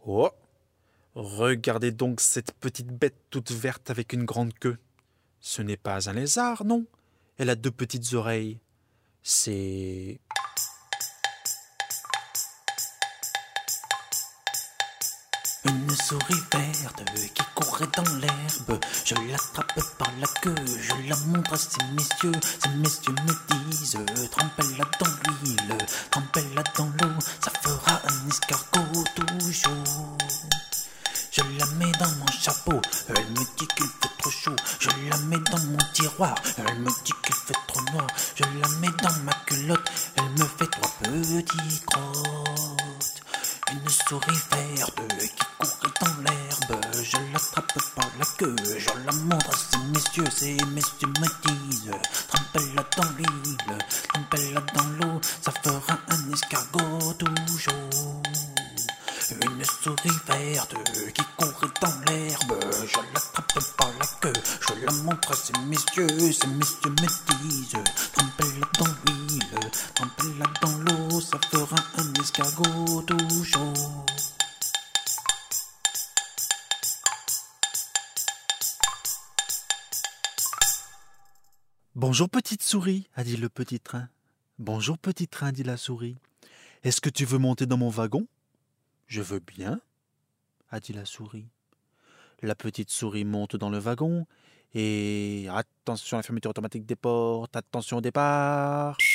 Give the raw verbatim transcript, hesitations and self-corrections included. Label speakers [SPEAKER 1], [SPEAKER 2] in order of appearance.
[SPEAKER 1] Oh, regardez donc cette petite bête toute verte avec une grande queue. Ce n'est pas un lézard, non. Elle a deux petites oreilles. C'est...
[SPEAKER 2] Une souris verte qui courait dans l'herbe. Je l'attrape par la queue, je la montre à ces messieurs. Ces messieurs me disent, trempez-la dans l'huile, trempez-la dans l'eau, ça fera un escargot tout chaud. Je la mets dans mon chapeau, elle me dit qu'il fait trop chaud. Je la mets dans mon tiroir, elle me dit qu'il fait trop noir. Je la mets dans ma culotte, elle me fait trois petits crottes. Une souris verte qui courait dans l'herbe. Je l'attrape par la queue, je la montre à ces messieurs. Ces messieurs me disent, trempez-la dans l'huile, trempez-la dans l'eau, ça fera un escargot tout chaud. Une souris verte qui courait dans l'herbe. Je l'attrape par la queue, je la montre à ces messieurs. Ces messieurs me disent, trempez-la dans l'huile, trempez-la dans l'eau, ça fera un escargot tout chaud.
[SPEAKER 1] Bonjour petite souris, a dit le petit train. Bonjour petit train, dit la souris. Est-ce que tu veux monter dans mon wagon? Je veux bien, a dit la souris. La petite souris monte dans le wagon et attention à la fermeture automatique des portes, attention au départ.